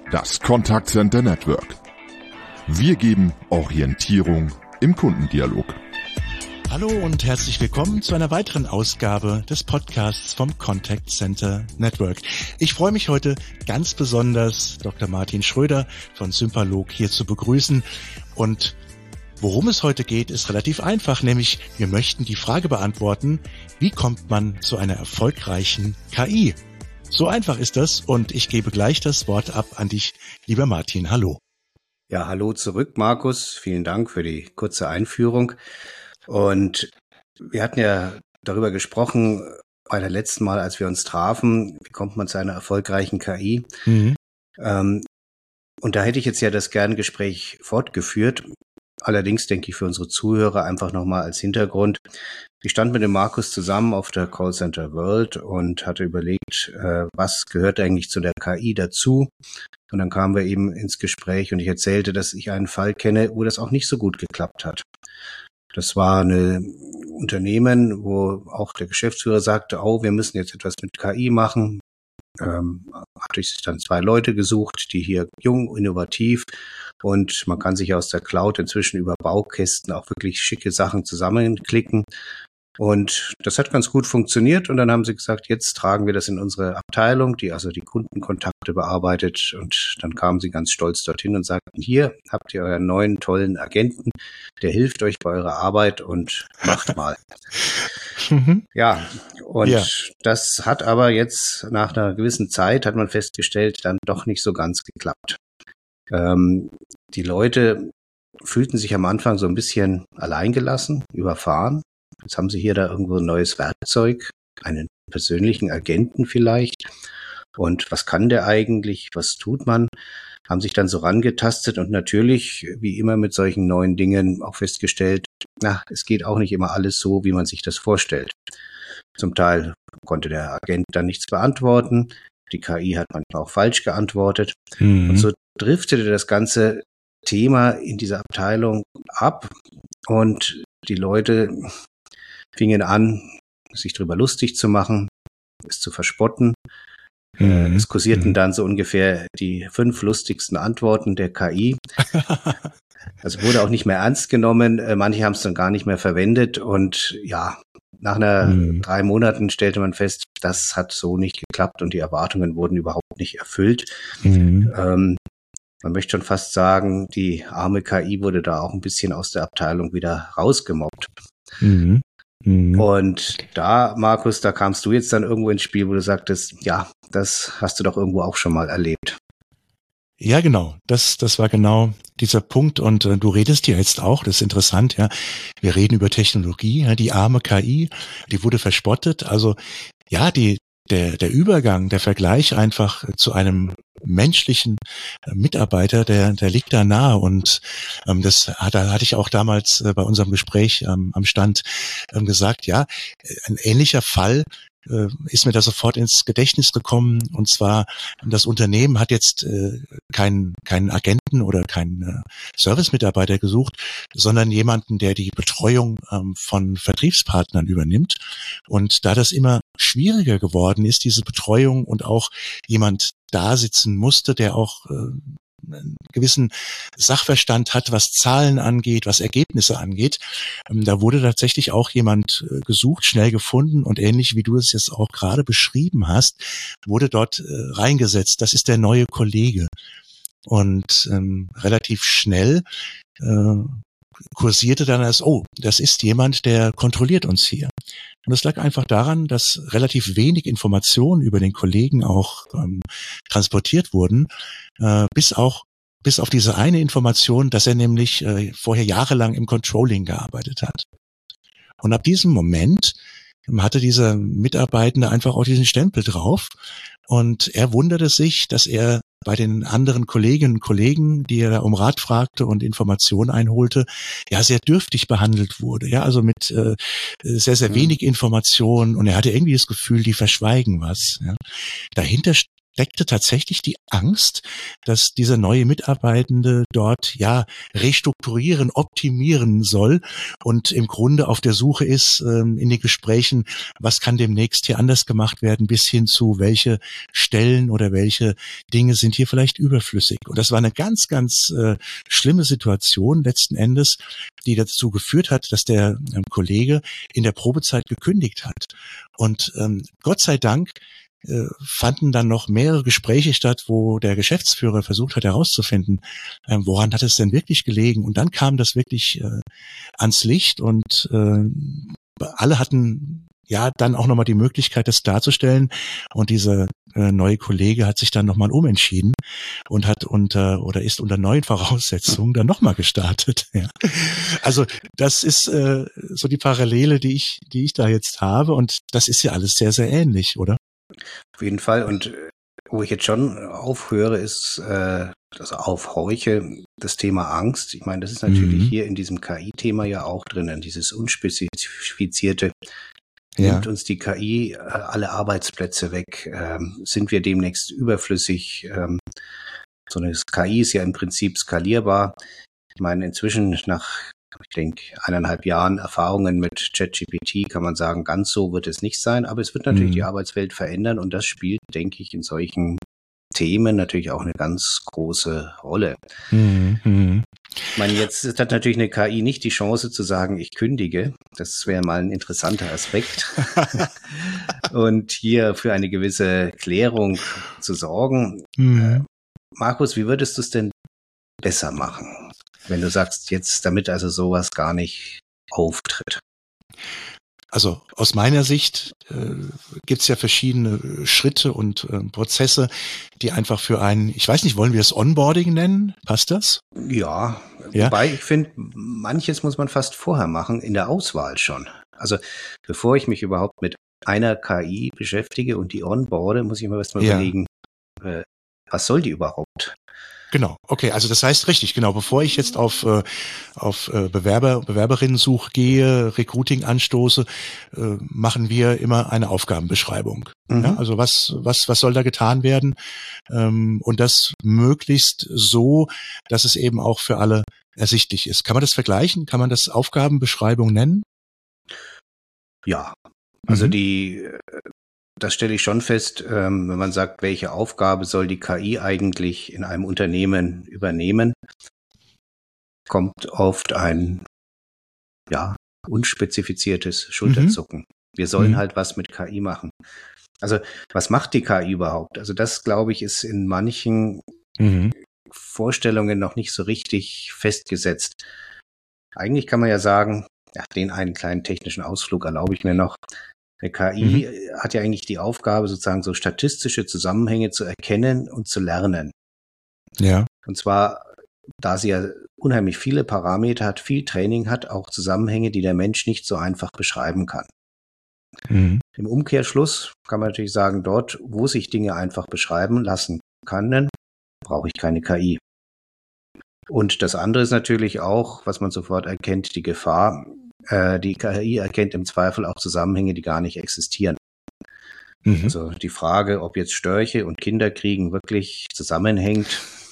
Das Contact Center Network. Wir geben Orientierung im Kundendialog. Hallo und herzlich willkommen zu einer weiteren Ausgabe des Podcasts vom Contact Center Network. Ich freue mich heute ganz besonders, Dr. Martin Schröder von Sympalog hier zu begrüßen. Und worum es heute geht, ist relativ einfach, nämlich wir möchten die Frage beantworten, wie kommt man zu einer erfolgreichen KI? So einfach ist das und ich gebe gleich das Wort ab an dich, lieber Martin. Hallo. Ja, hallo zurück, Markus. Vielen Dank für die kurze Einführung. Und wir hatten ja darüber gesprochen, bei der letzten Mal, als wir uns trafen, wie kommt man zu einer erfolgreichen KI? Und da hätte ich jetzt ja das Gespräch fortgeführt. Allerdings denke ich für unsere Zuhörer einfach nochmal als Hintergrund. Ich stand mit dem Markus zusammen auf der Callcenter World und hatte überlegt, was gehört eigentlich zu der KI dazu? Und dann kamen wir eben ins Gespräch und ich erzählte, dass ich einen Fall kenne, wo das auch nicht so gut geklappt hat. Das war ein Unternehmen, wo auch der Geschäftsführer sagte, oh, wir müssen jetzt etwas mit KI machen. Hatte ich dann 2 Leute gesucht, die hier jung, innovativ und man kann sich aus der Cloud inzwischen über Baukästen auch wirklich schicke Sachen zusammenklicken. Und das hat ganz gut funktioniert und dann haben sie gesagt, jetzt tragen wir das in unsere Abteilung, die also die Kundenkontakte bearbeitet und dann kamen sie ganz stolz dorthin und sagten, hier habt ihr euren neuen tollen Agenten, der hilft euch bei eurer Arbeit und macht mal. Ja, und das hat aber jetzt nach einer gewissen Zeit, hat man festgestellt, dann doch nicht so ganz geklappt. Die Leute fühlten sich am Anfang so ein bisschen alleingelassen, überfahren. Jetzt haben sie hier da irgendwo ein neues Werkzeug, einen persönlichen Agenten vielleicht. Und was kann der eigentlich? Was tut man? Haben sich dann so rangetastet und natürlich, wie immer mit solchen neuen Dingen, auch festgestellt, es geht auch nicht immer alles so, wie man sich das vorstellt. Zum Teil konnte der Agent dann nichts beantworten. Die KI hat manchmal auch falsch geantwortet. Und so driftete das ganze Thema in dieser Abteilung ab und die Leute fingen an, sich drüber lustig zu machen, es zu verspotten. Es kursierten dann so ungefähr die 5 lustigsten Antworten der KI. Also wurde auch nicht mehr ernst genommen. Manche haben es dann gar nicht mehr verwendet. Und ja, nach 3 Monaten stellte man fest, das hat so nicht geklappt und die Erwartungen wurden überhaupt nicht erfüllt. Man möchte schon fast sagen, die arme KI wurde da auch ein bisschen aus der Abteilung wieder rausgemobbt. Und da, Markus, da kamst du jetzt dann irgendwo ins Spiel, wo du sagtest, ja, das hast du doch irgendwo auch schon mal erlebt. Ja, genau. Das war genau dieser Punkt. Und du redest ja jetzt auch, das ist interessant, ja. Wir reden über Technologie, ja, die arme KI, die wurde verspottet. Also ja, der Übergang, der Vergleich einfach zu einem menschlichen Mitarbeiter, der liegt da nahe und da hatte ich auch damals bei unserem Gespräch am Stand gesagt, ja, ein ähnlicher Fall ist mir da sofort ins Gedächtnis gekommen und zwar das Unternehmen hat jetzt keinen Agenten oder keinen Servicemitarbeiter gesucht, sondern jemanden, der die Betreuung von Vertriebspartnern übernimmt und da das immer schwieriger geworden ist, diese Betreuung und auch jemand da sitzen musste, der auch einen gewissen Sachverstand hat, was Zahlen angeht, was Ergebnisse angeht. Da wurde tatsächlich auch jemand gesucht, schnell gefunden und ähnlich wie du es jetzt auch gerade beschrieben hast, wurde dort reingesetzt. Das ist der neue Kollege. Und relativ schnell kursierte dann das ist jemand, der kontrolliert uns hier. Und es lag einfach daran, dass relativ wenig Informationen über den Kollegen auch transportiert wurden, bis auf diese eine Information, dass er nämlich vorher jahrelang im Controlling gearbeitet hat. Und ab diesem Moment hatte dieser Mitarbeitende einfach auch diesen Stempel drauf und er wunderte sich, dass er bei den anderen Kolleginnen und Kollegen, die er da um Rat fragte und Informationen einholte, ja sehr dürftig behandelt wurde, ja, also mit sehr, sehr wenig Informationen und er hatte irgendwie das Gefühl, die verschweigen was. Ja. Dahinter steckte tatsächlich die Angst, dass dieser neue Mitarbeitende dort restrukturieren, optimieren soll und im Grunde auf der Suche ist in den Gesprächen, was kann demnächst hier anders gemacht werden, bis hin zu welche Stellen oder welche Dinge sind hier vielleicht überflüssig. Und das war eine ganz, ganz schlimme Situation letzten Endes, die dazu geführt hat, dass der Kollege in der Probezeit gekündigt hat. Und Gott sei Dank fanden dann noch mehrere Gespräche statt, wo der Geschäftsführer versucht hat herauszufinden, woran hat es denn wirklich gelegen. Und dann kam das wirklich ans Licht und alle hatten dann auch nochmal die Möglichkeit, das darzustellen. Und dieser neue Kollege hat sich dann nochmal umentschieden und ist unter neuen Voraussetzungen dann nochmal gestartet. Ja. Also das ist so die Parallele, die ich da jetzt habe. Und das ist ja alles sehr, sehr ähnlich, oder? Auf jeden Fall. Und wo ich jetzt schon aufhöre, ist, aufhorche, das Thema Angst. Ich meine, das ist natürlich hier in diesem KI-Thema ja auch drinnen, dieses Unspezifizierte. Nimmt uns die KI alle Arbeitsplätze weg? Sind wir demnächst überflüssig? So eine KI ist ja im Prinzip skalierbar. Ich meine, inzwischen nach, ich denke, 1,5 Jahren Erfahrungen mit ChatGPT kann man sagen, ganz so wird es nicht sein. Aber es wird natürlich die Arbeitswelt verändern und das spielt, denke ich, in solchen Themen natürlich auch eine ganz große Rolle. Ich meine, jetzt hat natürlich eine KI nicht die Chance zu sagen, ich kündige. Das wäre mal ein interessanter Aspekt. Und hier für eine gewisse Klärung zu sorgen. Markus, wie würdest du es denn besser machen, wenn du sagst, jetzt damit also sowas gar nicht auftritt? Also aus meiner Sicht gibt es ja verschiedene Schritte und Prozesse, die einfach für einen, ich weiß nicht, wollen wir es Onboarding nennen? Passt das? Ja, wobei ich finde, manches muss man fast vorher machen, in der Auswahl schon. Also bevor ich mich überhaupt mit einer KI beschäftige und die onboarde, muss ich mir erst mal überlegen, was soll die überhaupt? Genau, okay, also das heißt richtig, genau, bevor ich jetzt auf Bewerberinnensuche gehe, Recruiting anstoße, machen wir immer eine Aufgabenbeschreibung. Ja, also was soll da getan werden? Und das möglichst so, dass es eben auch für alle ersichtlich ist. Kann man das vergleichen? Kann man das Aufgabenbeschreibung nennen? Ja, also das stelle ich schon fest, wenn man sagt, welche Aufgabe soll die KI eigentlich in einem Unternehmen übernehmen, kommt oft ein unspezifiziertes Schulterzucken. Wir sollen halt was mit KI machen. Also was macht die KI überhaupt? Also das, glaube ich, ist in manchen Vorstellungen noch nicht so richtig festgesetzt. Eigentlich kann man ja sagen, den einen kleinen technischen Ausflug erlaube ich mir noch. Eine KI hat ja eigentlich die Aufgabe, sozusagen so statistische Zusammenhänge zu erkennen und zu lernen. Ja. Und zwar, da sie ja unheimlich viele Parameter hat, viel Training hat, auch Zusammenhänge, die der Mensch nicht so einfach beschreiben kann. Im Umkehrschluss kann man natürlich sagen, dort, wo sich Dinge einfach beschreiben lassen können, brauche ich keine KI. Und das andere ist natürlich auch, was man sofort erkennt, die Gefahr. Die KI erkennt im Zweifel auch Zusammenhänge, die gar nicht existieren. Also die Frage, ob jetzt Störche und Kinderkriegen wirklich zusammenhängt,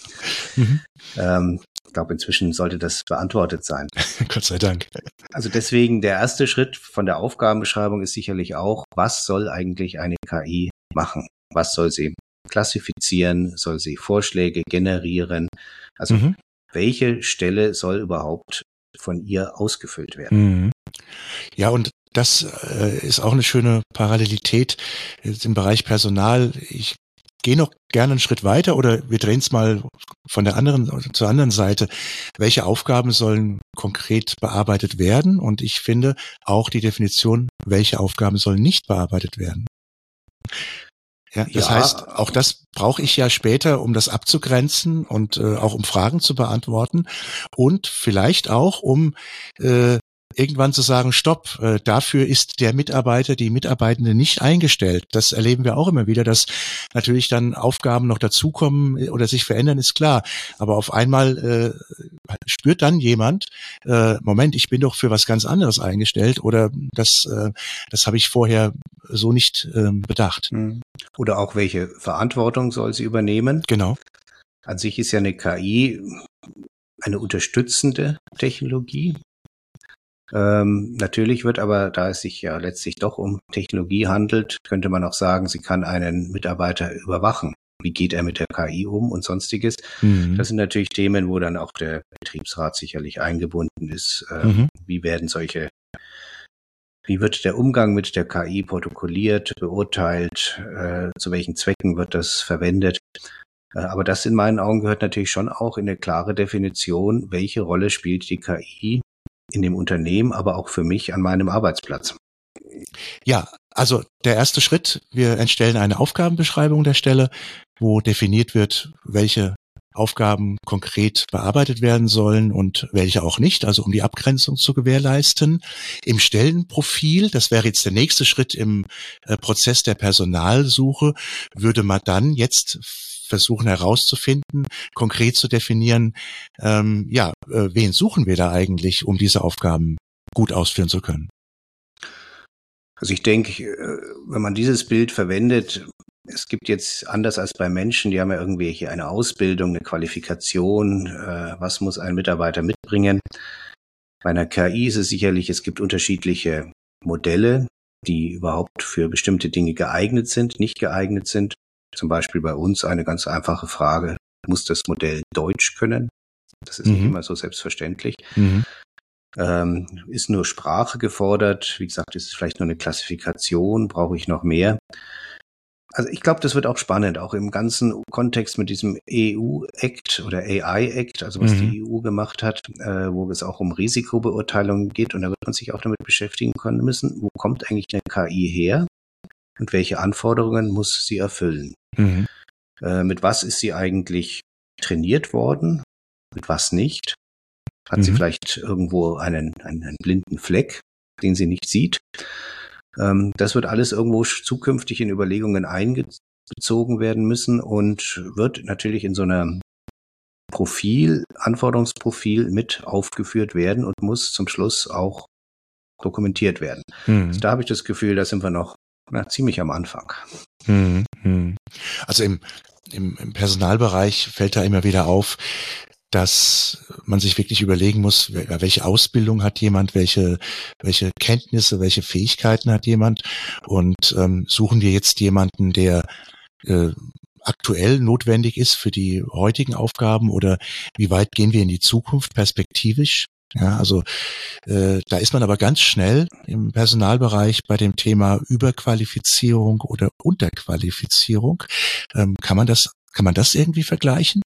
ich glaube, inzwischen sollte das beantwortet sein. Gott sei Dank. Also deswegen der erste Schritt von der Aufgabenbeschreibung ist sicherlich auch, was soll eigentlich eine KI machen? Was soll sie klassifizieren? Soll sie Vorschläge generieren? Also welche Stelle soll überhaupt von ihr ausgefüllt werden? Ja, und das ist auch eine schöne Parallelität im Bereich Personal. Ich gehe noch gerne einen Schritt weiter oder wir drehen es mal von der zur anderen Seite. Welche Aufgaben sollen konkret bearbeitet werden? Und ich finde auch die Definition, welche Aufgaben sollen nicht bearbeitet werden. Ja, das heißt, auch das brauche ich ja später, um das abzugrenzen und auch um Fragen zu beantworten und vielleicht auch, um irgendwann zu sagen, stopp, dafür ist der Mitarbeiter, die Mitarbeitende nicht eingestellt. Das erleben wir auch immer wieder, dass natürlich dann Aufgaben noch dazukommen oder sich verändern, ist klar. Aber auf einmal spürt dann jemand, Moment, ich bin doch für was ganz anderes eingestellt oder das habe ich vorher so nicht bedacht. Oder auch welche Verantwortung soll sie übernehmen? Genau. An sich ist ja eine KI eine unterstützende Technologie. Natürlich wird aber, da es sich ja letztlich doch um Technologie handelt, könnte man auch sagen, sie kann einen Mitarbeiter überwachen. Wie geht er mit der KI um und sonstiges? Das sind natürlich Themen, wo dann auch der Betriebsrat sicherlich eingebunden ist. Wie wird der Umgang mit der KI protokolliert, beurteilt? Zu welchen Zwecken wird das verwendet? Aber das in meinen Augen gehört natürlich schon auch in eine klare Definition, welche Rolle spielt die KI in dem Unternehmen, aber auch für mich an meinem Arbeitsplatz. Ja, also der erste Schritt, wir erstellen eine Aufgabenbeschreibung der Stelle, wo definiert wird, welche Aufgaben konkret bearbeitet werden sollen und welche auch nicht, also um die Abgrenzung zu gewährleisten. Im Stellenprofil, das wäre jetzt der nächste Schritt im Prozess der Personalsuche, würde man dann jetzt versuchen herauszufinden, konkret zu definieren, wen suchen wir da eigentlich, um diese Aufgaben gut ausführen zu können. Also ich denke, wenn man dieses Bild verwendet, es gibt jetzt, anders als bei Menschen, die haben ja irgendwie hier eine Ausbildung, eine Qualifikation, was muss ein Mitarbeiter mitbringen. Bei einer KI ist es sicherlich, es gibt unterschiedliche Modelle, die überhaupt für bestimmte Dinge geeignet sind, nicht geeignet sind. Zum Beispiel bei uns eine ganz einfache Frage, muss das Modell Deutsch können? Das ist nicht immer so selbstverständlich. Ist nur Sprache gefordert? Wie gesagt, ist es vielleicht nur eine Klassifikation? Brauche ich noch mehr? Also ich glaube, das wird auch spannend, auch im ganzen Kontext mit diesem EU-Act oder AI-Act, also was die EU gemacht hat, wo es auch um Risikobeurteilungen geht. Und da wird man sich auch damit beschäftigen können müssen, wo kommt eigentlich eine KI her und welche Anforderungen muss sie erfüllen? Mit was ist sie eigentlich trainiert worden? Mit was nicht? Hat sie vielleicht irgendwo einen blinden Fleck, den sie nicht sieht? Das wird alles irgendwo zukünftig in Überlegungen einbezogen werden müssen und wird natürlich in so einer Anforderungsprofil mit aufgeführt werden und muss zum Schluss auch dokumentiert werden. Also da habe ich das Gefühl, da sind wir noch ziemlich am Anfang. Also im Personalbereich fällt da immer wieder auf, dass man sich wirklich überlegen muss, welche Ausbildung hat jemand, welche Kenntnisse, welche Fähigkeiten hat jemand und suchen wir jetzt jemanden, der aktuell notwendig ist für die heutigen Aufgaben oder wie weit gehen wir in die Zukunft perspektivisch? Ja, also da ist man aber ganz schnell im Personalbereich bei dem Thema Überqualifizierung oder Unterqualifizierung. Kann man das irgendwie vergleichen?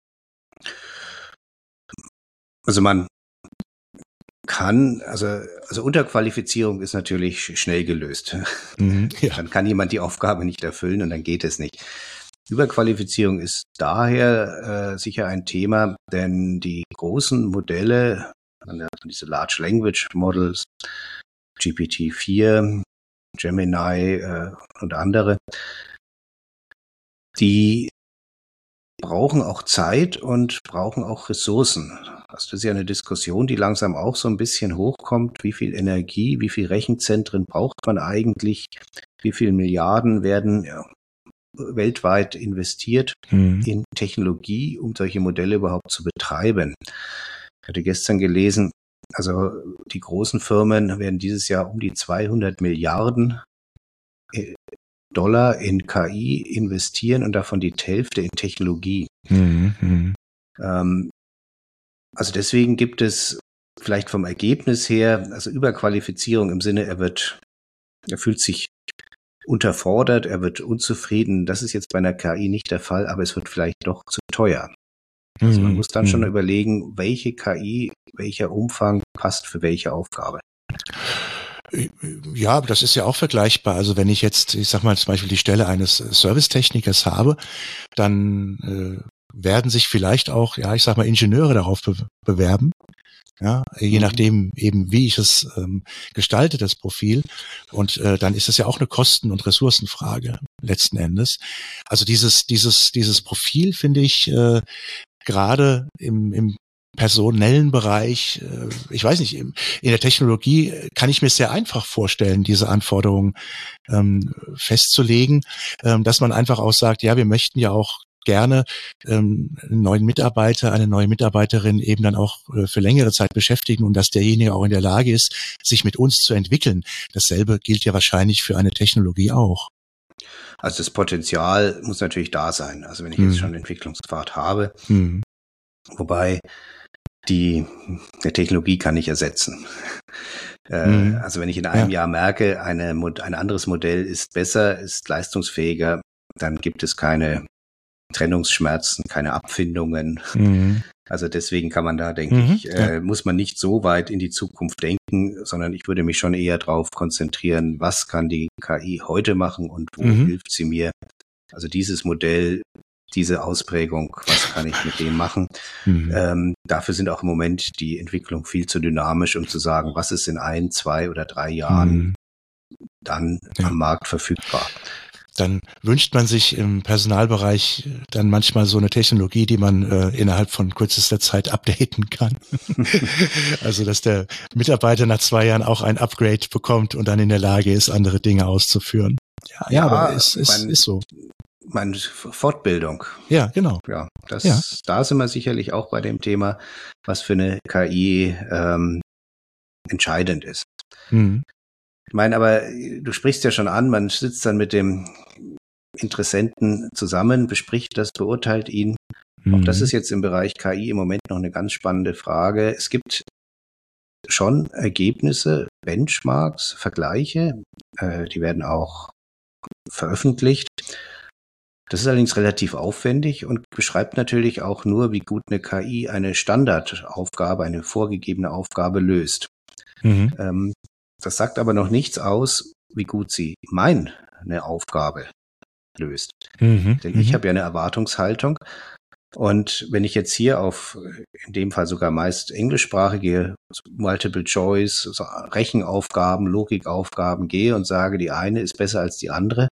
Also man kann, also Unterqualifizierung ist natürlich schnell gelöst. Ja. Dann kann jemand die Aufgabe nicht erfüllen und dann geht es nicht. Überqualifizierung ist daher sicher ein Thema, denn die großen Modelle, diese Large Language Models, GPT-4, Gemini und andere, die brauchen auch Zeit und brauchen auch Ressourcen. Also das ist ja eine Diskussion, die langsam auch so ein bisschen hochkommt. Wie viel Energie, wie viel Rechenzentren braucht man eigentlich? Wie viele Milliarden werden weltweit investiert in Technologie, um solche Modelle überhaupt zu betreiben? Ich hatte gestern gelesen, also die großen Firmen werden dieses Jahr um die 200 Milliarden Dollar in KI investieren und davon die Hälfte in Technologie. Also deswegen gibt es vielleicht vom Ergebnis her, also Überqualifizierung im Sinne, er fühlt sich unterfordert, er wird unzufrieden. Das ist jetzt bei einer KI nicht der Fall, aber es wird vielleicht doch zu teuer. Also man muss dann schon überlegen, welche KI, welcher Umfang passt für welche Aufgabe. Ja, das ist ja auch vergleichbar. Also wenn ich sag mal zum Beispiel die Stelle eines Servicetechnikers habe, dann werden sich vielleicht auch, ich sag mal Ingenieure darauf bewerben. Ja, je nachdem eben, wie ich es gestalte, das Profil. Und dann ist es ja auch eine Kosten- und Ressourcenfrage letzten Endes. Also dieses Profil finde ich gerade im personellen Bereich, ich weiß nicht, in der Technologie kann ich mir sehr einfach vorstellen, diese Anforderungen festzulegen, dass man einfach auch sagt, ja, wir möchten ja auch gerne einen neuen Mitarbeiter, eine neue Mitarbeiterin eben dann auch für längere Zeit beschäftigen und dass derjenige auch in der Lage ist, sich mit uns zu entwickeln. Dasselbe gilt ja wahrscheinlich für eine Technologie auch. Also das Potenzial muss natürlich da sein. Also wenn ich jetzt schon einen Entwicklungspfad habe, wobei der Technologie kann ich ersetzen. Also wenn ich in einem Jahr merke, ein anderes Modell ist besser, ist leistungsfähiger, dann gibt es keine Trennungsschmerzen, keine Abfindungen. Also deswegen kann man da, denke ich, muss man nicht so weit in die Zukunft denken, sondern ich würde mich schon eher darauf konzentrieren, was kann die KI heute machen und wo hilft sie mir. Also dieses Modell, diese Ausprägung, was kann ich mit dem machen? Dafür sind auch im Moment die Entwicklung viel zu dynamisch, um zu sagen, was ist in 1, 2 oder 3 Jahren dann am Markt verfügbar. Dann wünscht man sich im Personalbereich dann manchmal so eine Technologie, die man innerhalb von kürzester Zeit updaten kann. Also, dass der Mitarbeiter nach 2 Jahren auch ein Upgrade bekommt und dann in der Lage ist, andere Dinge auszuführen. Ja, aber es ist so. Meine Fortbildung. Ja, genau. Ja, da sind wir sicherlich auch bei dem Thema, was für eine KI entscheidend ist. Ich meine, aber du sprichst ja schon an, man sitzt dann mit dem Interessenten zusammen, bespricht das, beurteilt ihn. Auch das ist jetzt im Bereich KI im Moment noch eine ganz spannende Frage. Es gibt schon Ergebnisse, Benchmarks, Vergleiche, die werden auch veröffentlicht. Das ist allerdings relativ aufwendig und beschreibt natürlich auch nur, wie gut eine KI eine Standardaufgabe, eine vorgegebene Aufgabe löst. Das sagt aber noch nichts aus, wie gut sie meine Aufgabe löst. Denn ich habe ja eine Erwartungshaltung. Und wenn ich jetzt hier auf, in dem Fall sogar meist englischsprachige Multiple Choice, so Rechenaufgaben, Logikaufgaben gehe und sage, die eine ist besser als die andere,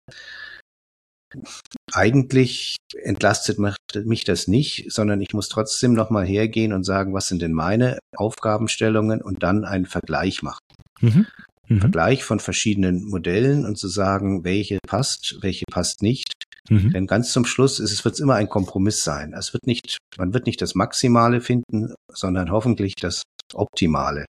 eigentlich entlastet mich das nicht, sondern ich muss trotzdem nochmal hergehen und sagen, was sind denn meine Aufgabenstellungen und dann einen Vergleich machen. Vergleich von verschiedenen Modellen und zu sagen, welche passt nicht. Denn ganz zum Schluss wird es immer ein Kompromiss sein. Man wird nicht das Maximale finden, sondern hoffentlich das Optimale.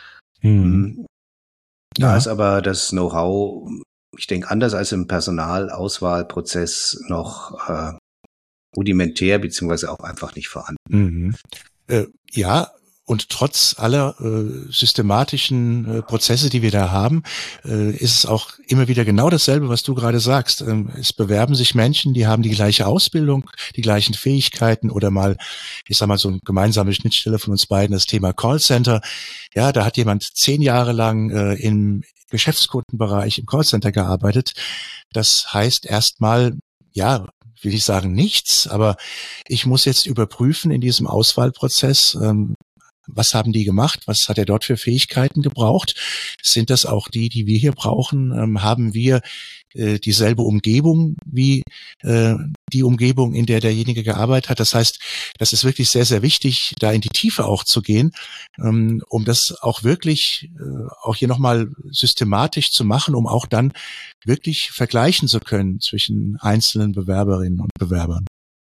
Da ist aber das Know-how, ich denke, anders als im Personalauswahlprozess noch rudimentär beziehungsweise auch einfach nicht vorhanden. Ja, und trotz aller systematischen Prozesse, die wir da haben, ist es auch immer wieder genau dasselbe, was du gerade sagst. Es bewerben sich Menschen, die haben die gleiche Ausbildung, die gleichen Fähigkeiten oder mal, ich sag mal, so eine gemeinsame Schnittstelle von uns beiden, das Thema Callcenter. Ja, da hat jemand 10 Jahre lang im Geschäftskundenbereich im Callcenter gearbeitet. Das heißt erstmal, ja, will ich sagen nichts, aber ich muss jetzt überprüfen in diesem Auswahlprozess, was haben die gemacht? Was hat er dort für Fähigkeiten gebraucht? Sind das auch die wir hier brauchen? Haben wir dieselbe Umgebung wie die Umgebung, in der derjenige gearbeitet hat? Das heißt, das ist wirklich sehr, sehr wichtig, da in die Tiefe auch zu gehen, um das auch wirklich auch hier nochmal systematisch zu machen, um auch dann wirklich vergleichen zu können zwischen einzelnen Bewerberinnen und Bewerbern.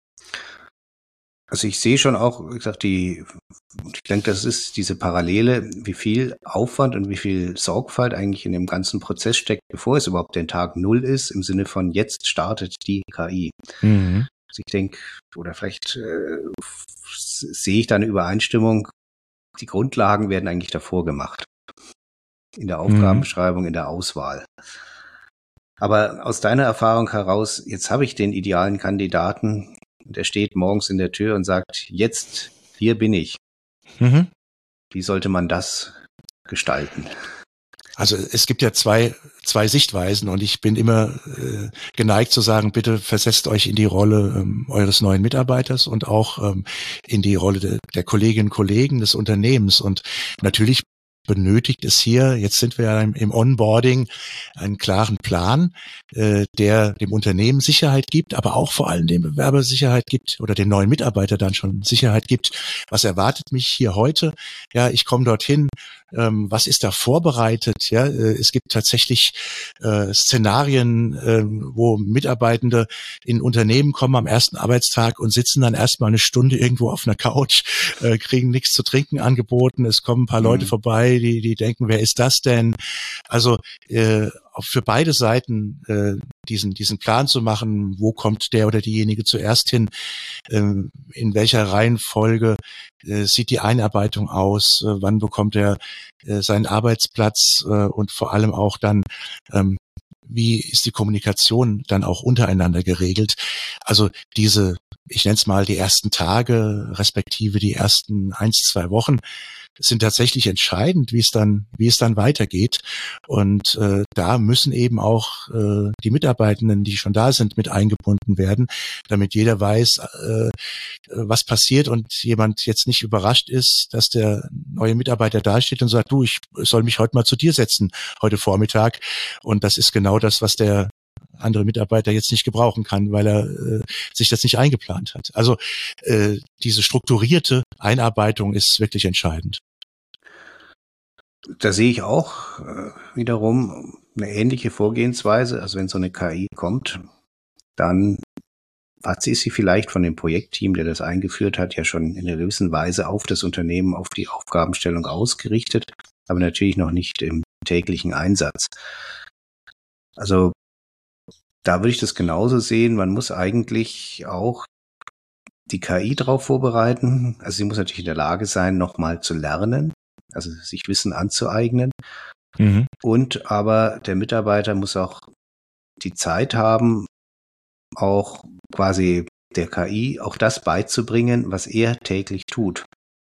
Also ich sehe schon auch, wie gesagt, ich denke, das ist diese Parallele, wie viel Aufwand und wie viel Sorgfalt eigentlich in dem ganzen Prozess steckt, bevor es überhaupt den Tag Null ist, im Sinne von jetzt startet die KI. Also ich denke, oder vielleicht sehe ich da eine Übereinstimmung, die Grundlagen werden eigentlich davor gemacht. In der Aufgabenbeschreibung, in der Auswahl. Aber aus deiner Erfahrung heraus, jetzt habe ich den idealen Kandidaten, und er steht morgens in der Tür und sagt, jetzt, hier bin ich. Wie sollte man das gestalten? Also es gibt ja zwei Sichtweisen und ich bin immer geneigt zu sagen, bitte versetzt euch in die Rolle eures neuen Mitarbeiters und auch in die Rolle der Kolleginnen und Kollegen des Unternehmens. Und natürlich benötigt es hier, jetzt sind wir ja im Onboarding, einen klaren Plan, der dem Unternehmen Sicherheit gibt, aber auch vor allem dem Bewerber Sicherheit gibt oder den neuen Mitarbeiter dann schon Sicherheit gibt. Was erwartet mich hier heute? Ja, ich komme dorthin. Was ist da vorbereitet? Ja, es gibt tatsächlich Szenarien, wo Mitarbeitende in Unternehmen kommen am ersten Arbeitstag und sitzen dann erstmal eine Stunde irgendwo auf einer Couch, kriegen nichts zu trinken angeboten. Es kommen ein paar Leute vorbei, die denken, wer ist das denn? Also für beide Seiten diesen Plan zu machen, wo kommt der oder diejenige zuerst hin, in welcher Reihenfolge sieht die Einarbeitung aus, wann bekommt er seinen Arbeitsplatz und vor allem auch dann, wie ist die Kommunikation dann auch untereinander geregelt. Also ich nenne es mal die ersten Tage, respektive die ersten 1-2 Wochen, sind tatsächlich entscheidend, wie es dann weitergeht. Und da müssen eben auch die Mitarbeitenden, die schon da sind, mit eingebunden werden, damit jeder weiß, was passiert und jemand jetzt nicht überrascht ist, dass der neue Mitarbeiter dasteht und sagt, du, ich soll mich heute mal zu dir setzen, heute Vormittag. Und das ist genau das, was der andere Mitarbeiter jetzt nicht gebrauchen kann, weil er sich das nicht eingeplant hat. Also diese strukturierte Einarbeitung ist wirklich entscheidend. Da sehe ich auch wiederum eine ähnliche Vorgehensweise. Also wenn so eine KI kommt, dann ist sie vielleicht von dem Projektteam, der das eingeführt hat, ja schon in einer gewissen Weise auf das Unternehmen, auf die Aufgabenstellung ausgerichtet, aber natürlich noch nicht im täglichen Einsatz. Also da würde ich das genauso sehen. Man muss eigentlich auch die KI darauf vorbereiten. Also sie muss natürlich in der Lage sein, nochmal zu lernen, also sich Wissen anzueignen. Und aber der Mitarbeiter muss auch die Zeit haben, auch quasi der KI auch das beizubringen, was er täglich tut.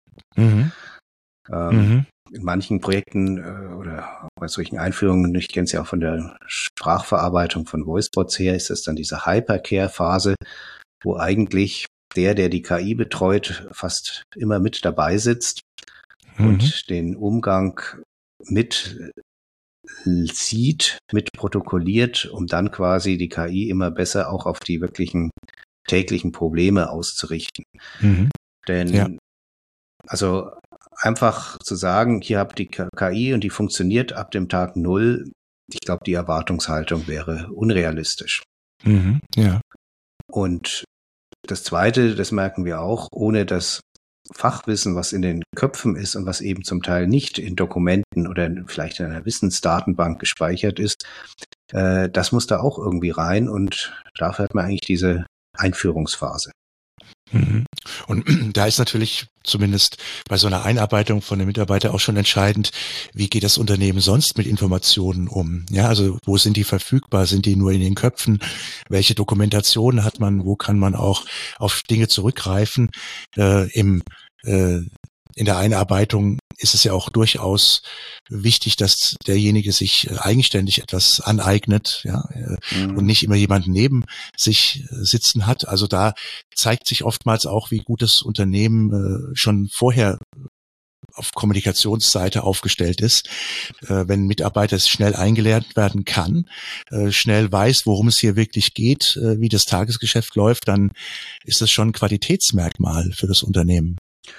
In manchen Projekten oder bei solchen Einführungen, ich kenne es ja auch von der Sprachverarbeitung von Voicebots her, ist das dann diese Hypercare-Phase, wo eigentlich der die KI betreut, fast immer mit dabei sitzt und den Umgang mit sieht, mit protokolliert, um dann quasi die KI immer besser auch auf die wirklichen täglichen Probleme auszurichten. Denn also einfach zu sagen, hier habt ihr die KI und die funktioniert ab dem Tag 0, ich glaube, die Erwartungshaltung wäre unrealistisch. Und das Zweite, das merken wir auch, ohne das Fachwissen, was in den Köpfen ist und was eben zum Teil nicht in Dokumenten oder vielleicht in einer Wissensdatenbank gespeichert ist, das muss da auch irgendwie rein und dafür hat man eigentlich diese Einführungsphase. Und da ist natürlich zumindest bei so einer Einarbeitung von dem Mitarbeiter auch schon entscheidend, wie geht das Unternehmen sonst mit Informationen um? Ja, also wo sind die verfügbar? Sind die nur in den Köpfen? Welche Dokumentation hat man? Wo kann man auch auf Dinge zurückgreifen? In der Einarbeitung ist es ja auch durchaus wichtig, dass derjenige sich eigenständig etwas aneignet, ja, und nicht immer jemanden neben sich sitzen hat. Also da zeigt sich oftmals auch, wie gut das Unternehmen schon vorher auf Kommunikationsseite aufgestellt ist. Wenn ein Mitarbeiter schnell eingelernt werden kann, schnell weiß, worum es hier wirklich geht, wie das Tagesgeschäft läuft, dann ist das schon ein Qualitätsmerkmal für das Unternehmen.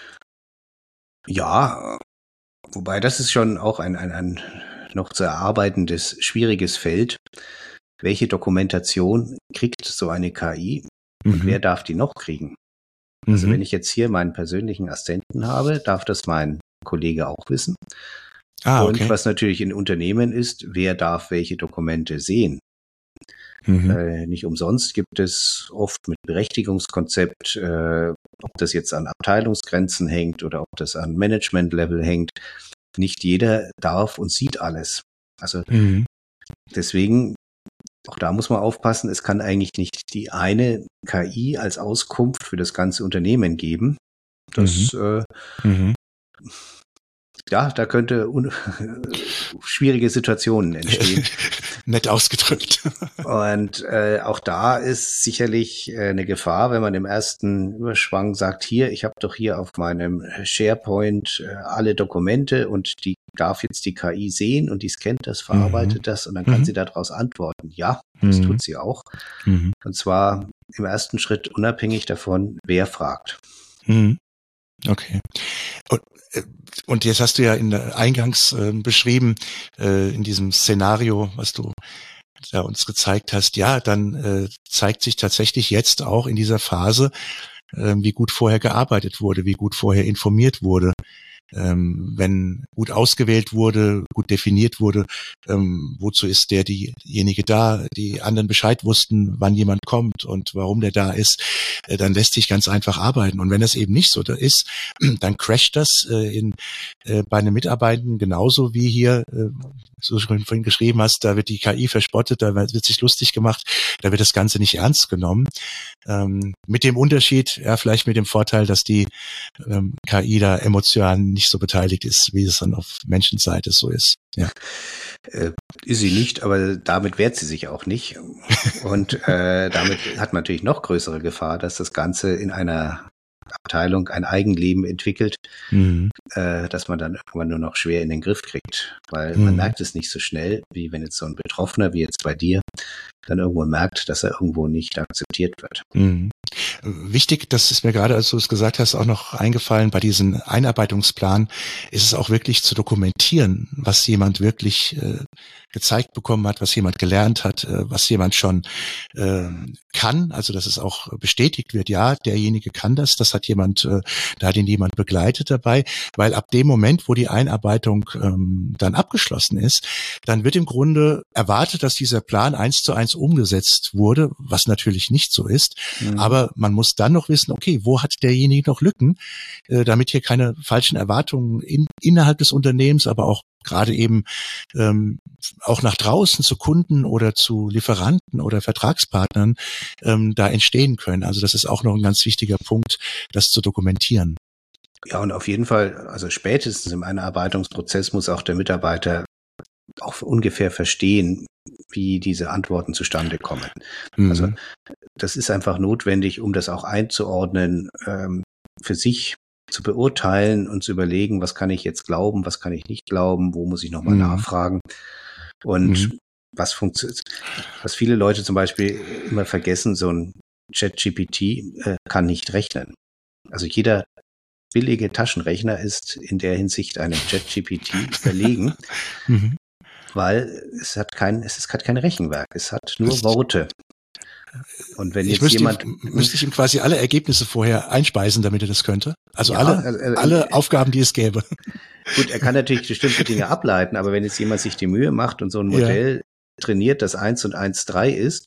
Ja, wobei das ist schon auch ein noch zu erarbeitendes, schwieriges Feld. Welche Dokumentation kriegt so eine KI und wer darf die noch kriegen? Also wenn ich jetzt hier meinen persönlichen Assistenten habe, darf das mein Kollege auch wissen. Und was natürlich in Unternehmen ist, wer darf welche Dokumente sehen? Nicht umsonst gibt es oft mit Berechtigungskonzept, ob das jetzt an Abteilungsgrenzen hängt oder ob das an Management-Level hängt. Nicht jeder darf und sieht alles. Also deswegen, auch da muss man aufpassen, es kann eigentlich nicht die eine KI als Auskunft für das ganze Unternehmen geben. Das ja, da könnte schwierige Situationen entstehen. Nett ausgedrückt. Und auch da ist sicherlich eine Gefahr, wenn man im ersten Überschwang sagt, hier, ich habe doch hier auf meinem SharePoint alle Dokumente und die darf jetzt die KI sehen und die scannt das, verarbeitet das und dann kann sie daraus antworten. Ja, das tut sie auch. Und zwar im ersten Schritt unabhängig davon, wer fragt. Okay. Und jetzt hast du ja eingangs beschrieben, in diesem Szenario, was du da uns gezeigt hast, ja, dann zeigt sich tatsächlich jetzt auch in dieser Phase, wie gut vorher gearbeitet wurde, wie gut vorher informiert wurde. Wenn gut ausgewählt wurde, gut definiert wurde, wozu ist diejenige da, die anderen Bescheid wussten, wann jemand kommt und warum der da ist, dann lässt sich ganz einfach arbeiten. Und wenn das eben nicht so da ist, dann crasht das bei einem Mitarbeitenden genauso wie hier, so schon vorhin geschrieben hast, da wird die KI verspottet, da wird sich lustig gemacht, da wird das Ganze nicht ernst genommen. Mit dem Unterschied, ja, vielleicht mit dem Vorteil, dass die KI da emotional nicht so beteiligt ist, wie es dann auf Menschenseite so ist. Ja. Ist sie nicht, aber damit wehrt sie sich auch nicht. Und damit hat man natürlich noch größere Gefahr, dass das Ganze in einer Abteilung ein Eigenleben entwickelt, dass man dann irgendwann nur noch schwer in den Griff kriegt. Weil man merkt es nicht so schnell, wie wenn jetzt so ein Betroffener, wie jetzt bei dir, dann irgendwo merkt, dass er irgendwo nicht akzeptiert wird. Wichtig, das ist mir gerade, als du es gesagt hast, auch noch eingefallen, bei diesem Einarbeitungsplan ist es auch wirklich zu dokumentieren, was jemand wirklich gezeigt bekommen hat, was jemand gelernt hat, was jemand schon kann, also dass es auch bestätigt wird, ja, derjenige kann das hat jemand, da hat ihn jemand begleitet dabei, weil ab dem Moment, wo die Einarbeitung dann abgeschlossen ist, dann wird im Grunde erwartet, dass dieser Plan 1:1 umgesetzt wurde, was natürlich nicht so ist, aber man muss dann noch wissen, okay, wo hat derjenige noch Lücken, damit hier keine falschen Erwartungen innerhalb des Unternehmens, aber auch gerade eben auch nach draußen zu Kunden oder zu Lieferanten oder Vertragspartnern da entstehen können. Also das ist auch noch ein ganz wichtiger Punkt, das zu dokumentieren. Ja, und auf jeden Fall, also spätestens im Einarbeitungsprozess muss auch der Mitarbeiter auch ungefähr verstehen, wie diese Antworten zustande kommen. Also das ist einfach notwendig, um das auch einzuordnen, für sich zu beurteilen und zu überlegen, was kann ich jetzt glauben, was kann ich nicht glauben, wo muss ich nochmal nachfragen. Und was viele Leute zum Beispiel immer vergessen, so ein ChatGPT kann nicht rechnen. Also jeder billige Taschenrechner ist in der Hinsicht einem ChatGPT überlegen, weil es hat kein Rechenwerk, es hat nur Worte. Und wenn jetzt müsste ich ihm quasi alle Ergebnisse vorher einspeisen, damit er das könnte? Also ja, alle Aufgaben, die es gäbe. Gut, er kann natürlich bestimmte Dinge ableiten, aber wenn jetzt jemand sich die Mühe macht und so ein Modell trainiert, das 1 und 1 3 ist,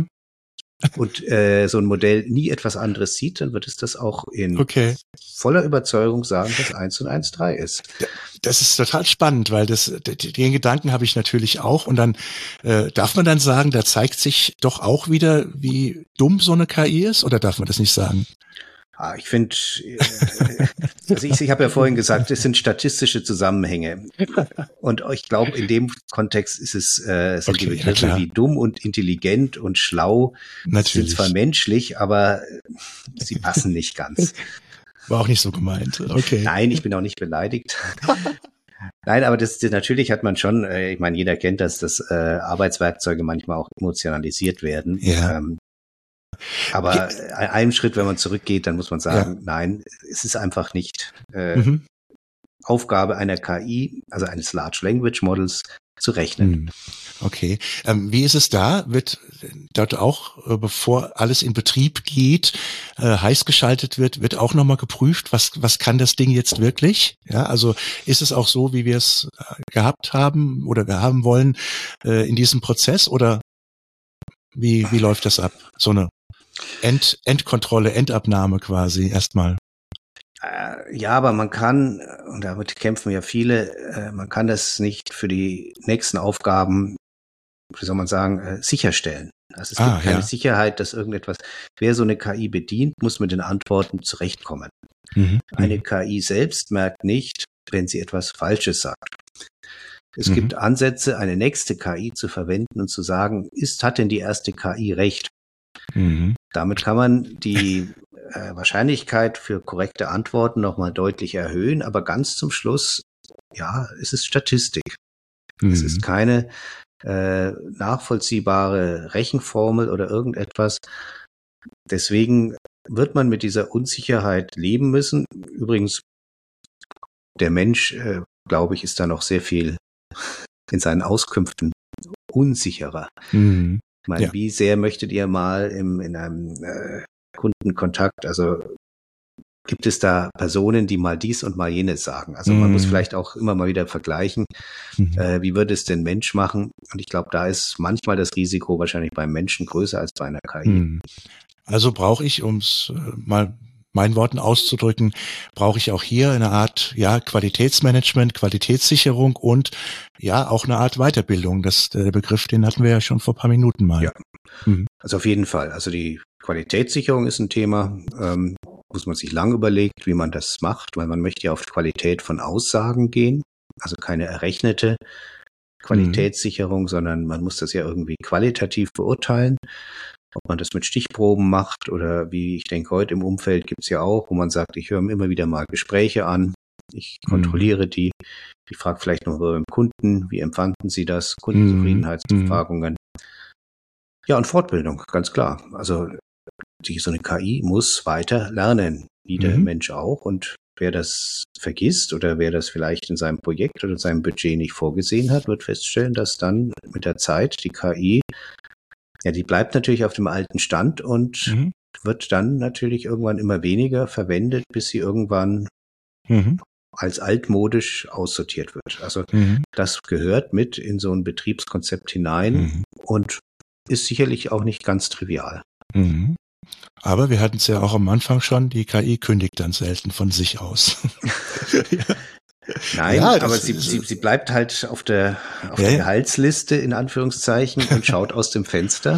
und so ein Modell nie etwas anderes sieht, dann wird es das auch in voller Überzeugung sagen, dass 1 und 1 3 ist. Das ist total spannend, weil den Gedanken habe ich natürlich auch. Und dann darf man dann sagen, da zeigt sich doch auch wieder, wie dumm so eine KI ist, oder darf man das nicht sagen? Ich finde, also ich habe ja vorhin gesagt, es sind statistische Zusammenhänge. Und ich glaube, in dem Kontext ist es, sind die Begriffe wie dumm und intelligent und schlau, sind zwar menschlich, aber sie passen nicht ganz. War auch nicht so gemeint. Okay. Nein, ich bin auch nicht beleidigt. Nein, aber natürlich hat man schon, ich meine, jeder kennt das, dass Arbeitswerkzeuge manchmal auch emotionalisiert werden. Ja. Aber einem Schritt, wenn man zurückgeht, dann muss man sagen, nein, es ist einfach nicht Aufgabe einer KI, also eines Large Language Models, zu rechnen. Okay. Wie ist es da? Wird dort auch, bevor alles in Betrieb geht, heiß geschaltet wird auch nochmal geprüft, was kann das Ding jetzt wirklich? Ja, also ist es auch so, wie wir es gehabt haben oder wir haben wollen in diesem Prozess, oder wie läuft das ab? So eine Endkontrolle, Endabnahme quasi erstmal. Ja, aber man kann, und damit kämpfen ja viele, man kann das nicht für die nächsten Aufgaben, wie soll man sagen, sicherstellen. Also es gibt keine Sicherheit, dass wer so eine KI bedient, muss mit den Antworten zurechtkommen. Eine KI selbst merkt nicht, wenn sie etwas Falsches sagt. Es gibt Ansätze, eine nächste KI zu verwenden und zu sagen, hat denn die erste KI recht? Damit kann man die Wahrscheinlichkeit für korrekte Antworten nochmal deutlich erhöhen, aber ganz zum Schluss, ja, es ist Statistik. Es ist keine nachvollziehbare Rechenformel oder irgendetwas. Deswegen wird man mit dieser Unsicherheit leben müssen. Übrigens, der Mensch, glaube ich, ist da noch sehr viel in seinen Auskünften unsicherer. Ich meine, wie sehr möchtet ihr mal in einem Kundenkontakt, also gibt es da Personen, die mal dies und mal jenes sagen? Also man muss vielleicht auch immer mal wieder vergleichen, wie würde es den Mensch machen? Und ich glaube, da ist manchmal das Risiko wahrscheinlich beim Menschen größer als bei einer KI. Also brauche ich, um es mal meinen Worten auszudrücken, brauche ich auch hier eine Art Qualitätsmanagement, Qualitätssicherung und auch eine Art Weiterbildung. Der Begriff, den hatten wir ja schon vor ein paar Minuten mal. Ja. Also auf jeden Fall. Also die Qualitätssicherung ist ein Thema, muss man sich lang überlegt, wie man das macht, weil man möchte ja auf Qualität von Aussagen gehen, also keine errechnete Qualitätssicherung, sondern man muss das ja irgendwie qualitativ beurteilen. Ob man das mit Stichproben macht oder wie ich denke, heute im Umfeld gibt es ja auch, wo man sagt, ich höre mir immer wieder mal Gespräche an, ich kontrolliere die, ich frage vielleicht noch beim Kunden, wie empfanden Sie das, Kundenzufriedenheitsbefragungen. Ja, und Fortbildung, ganz klar. Also so eine KI muss weiter lernen, wie der Mensch auch. Und wer das vergisst oder wer das vielleicht in seinem Projekt oder seinem Budget nicht vorgesehen hat, wird feststellen, dass dann mit der Zeit die KI die bleibt natürlich auf dem alten Stand und wird dann natürlich irgendwann immer weniger verwendet, bis sie irgendwann als altmodisch aussortiert wird. Also das gehört mit in so ein Betriebskonzept hinein und ist sicherlich auch nicht ganz trivial. Aber wir hatten es ja auch am Anfang schon, die KI kündigt dann selten von sich aus. Nein, aber sie bleibt halt auf der Gehaltsliste in Anführungszeichen und schaut aus dem Fenster.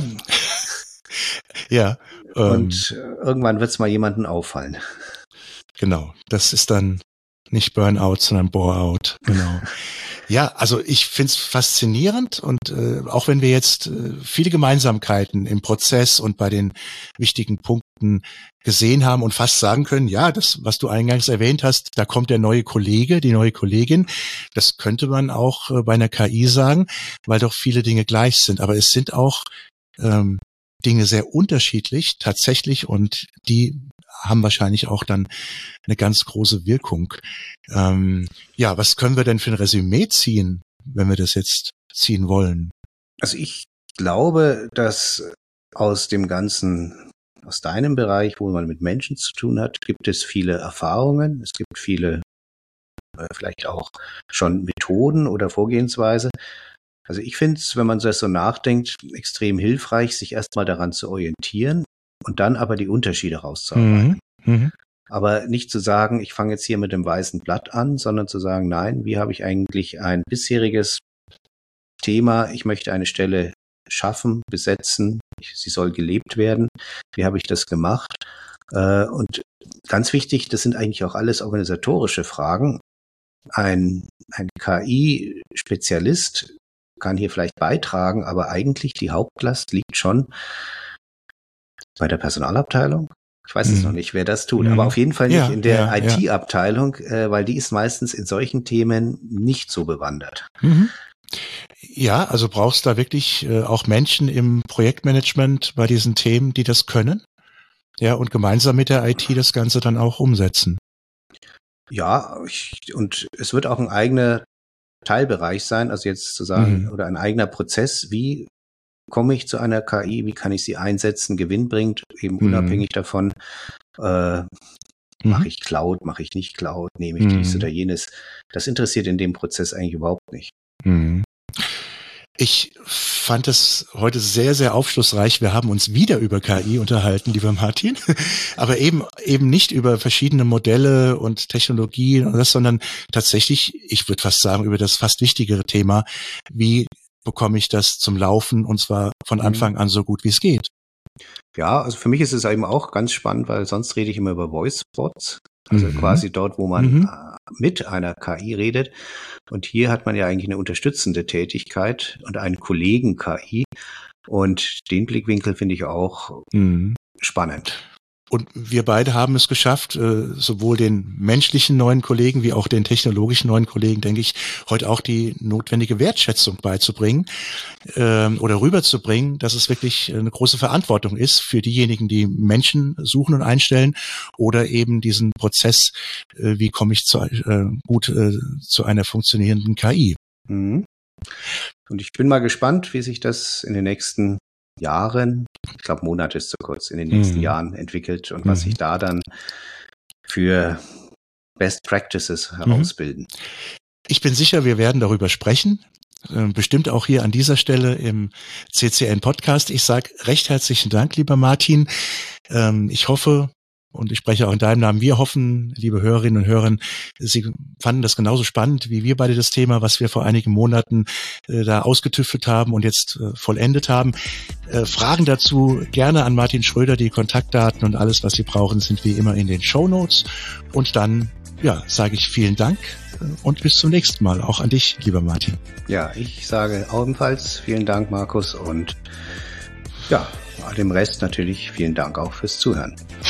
Und irgendwann wird es mal jemanden auffallen. Genau, das ist dann nicht Burnout, sondern Boreout. Genau. Ja, also ich find's faszinierend und auch wenn wir jetzt viele Gemeinsamkeiten im Prozess und bei den wichtigen Punkten gesehen haben und fast sagen können, ja, das, was du eingangs erwähnt hast, da kommt der neue Kollege, die neue Kollegin, das könnte man auch bei einer KI sagen, weil doch viele Dinge gleich sind. Aber es sind auch Dinge sehr unterschiedlich tatsächlich und die haben wahrscheinlich auch dann eine ganz große Wirkung. Was können wir denn für ein Resümee ziehen, wenn wir das jetzt ziehen wollen? Also ich glaube, dass aus dem Ganzen, aus deinem Bereich, wo man mit Menschen zu tun hat, gibt es viele Erfahrungen. Es gibt viele, vielleicht auch schon Methoden oder Vorgehensweise. Also ich finde es, wenn man das so nachdenkt, extrem hilfreich, sich erstmal daran zu orientieren und dann aber die Unterschiede rauszuarbeiten. Aber nicht zu sagen, ich fange jetzt hier mit dem weißen Blatt an, sondern zu sagen, nein, wie habe ich eigentlich ein bisheriges Thema, ich möchte eine Stelle schaffen, besetzen, sie soll gelebt werden, wie habe ich das gemacht? Und ganz wichtig, das sind eigentlich auch alles organisatorische Fragen. Ein KI-Spezialist kann hier vielleicht beitragen, aber eigentlich die Hauptlast liegt schon bei der Personalabteilung. Ich weiß jetzt noch nicht, wer das tut, aber auf jeden Fall nicht in der IT-Abteilung, weil die ist meistens in solchen Themen nicht so bewandert. Ja, also brauchst da wirklich auch Menschen im Projektmanagement bei diesen Themen, die das können, und gemeinsam mit der IT das Ganze dann auch umsetzen. Ja, und es wird auch ein eigener Teilbereich sein, also jetzt zu sagen, oder ein eigener Prozess, wie komme ich zu einer KI, wie kann ich sie einsetzen, gewinnbringend, eben unabhängig davon, mache ich Cloud, mache ich nicht Cloud, nehme ich dies oder jenes. Das interessiert in dem Prozess eigentlich überhaupt nicht. Ich fand es heute sehr, sehr aufschlussreich. Wir haben uns wieder über KI unterhalten, lieber Martin, aber eben nicht über verschiedene Modelle und Technologien und das, sondern tatsächlich, ich würde fast sagen, über das fast wichtigere Thema, wie bekomme ich das zum Laufen und zwar von Anfang an so gut wie es geht. Ja, also für mich ist es eben auch ganz spannend, weil sonst rede ich immer über Voice-Bots, also quasi dort, wo man mit einer KI redet. Und hier hat man ja eigentlich eine unterstützende Tätigkeit und einen Kollegen KI. Und den Blickwinkel finde ich auch spannend. Und wir beide haben es geschafft, sowohl den menschlichen neuen Kollegen wie auch den technologischen neuen Kollegen, denke ich, heute auch die notwendige Wertschätzung beizubringen oder rüberzubringen, dass es wirklich eine große Verantwortung ist für diejenigen, die Menschen suchen und einstellen oder eben diesen Prozess, wie komme ich zu einer funktionierenden KI. Und ich bin mal gespannt, wie sich das in den nächsten Jahren, ich glaube Monate ist zu kurz, in den nächsten Jahren entwickelt und was sich da dann für Best Practices herausbilden. Ich bin sicher, wir werden darüber sprechen. Bestimmt auch hier an dieser Stelle im CCN-Podcast. Ich sage recht herzlichen Dank, lieber Martin. Ich hoffe, und ich spreche auch in deinem Namen, wir hoffen, liebe Hörerinnen und Hörer, Sie fanden das genauso spannend wie wir beide das Thema, was wir vor einigen Monaten da ausgetüftelt haben und jetzt vollendet haben. Fragen dazu gerne an Martin Schröder. Die Kontaktdaten und alles, was Sie brauchen, sind wie immer in den Shownotes. Und dann, sage ich vielen Dank und bis zum nächsten Mal. Auch an dich, lieber Martin. Ja, ich sage ebenfalls vielen Dank, Markus, und dem Rest natürlich vielen Dank auch fürs Zuhören.